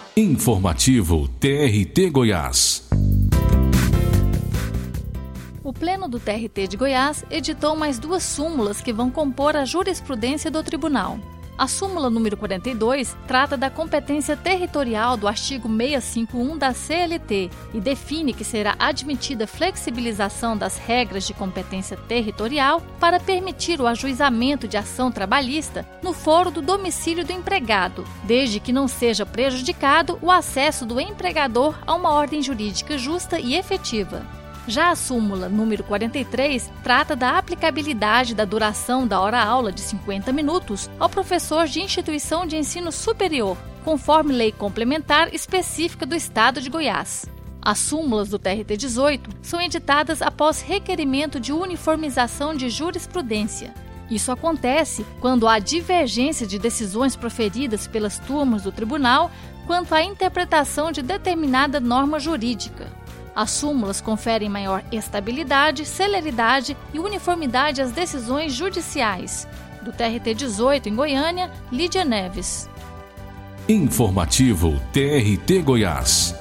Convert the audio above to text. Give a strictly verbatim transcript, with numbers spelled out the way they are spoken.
Informativo T R T Goiás. O Pleno do T R T de Goiás editou mais duas súmulas que vão compor a jurisprudência do tribunal. A súmula número quarenta e dois trata da competência territorial do artigo seiscentos e cinquenta e um da C L T e define que será admitida flexibilização das regras de competência territorial para permitir o ajuizamento de ação trabalhista no foro do domicílio do empregado, desde que não seja prejudicado o acesso do empregador a uma ordem jurídica justa e efetiva. Já a súmula número quarenta e três trata da aplicabilidade da duração da hora-aula de cinquenta minutos ao professor de instituição de ensino superior, conforme lei complementar específica do Estado de Goiás. As súmulas do T R T dezoito são editadas após requerimento de uniformização de jurisprudência. Isso acontece quando há divergência de decisões proferidas pelas turmas do tribunal quanto à interpretação de determinada norma jurídica. As súmulas conferem maior estabilidade, celeridade e uniformidade às decisões judiciais. Do T R T dezoito em Goiânia, Lídia Neves. Informativo T R T Goiás.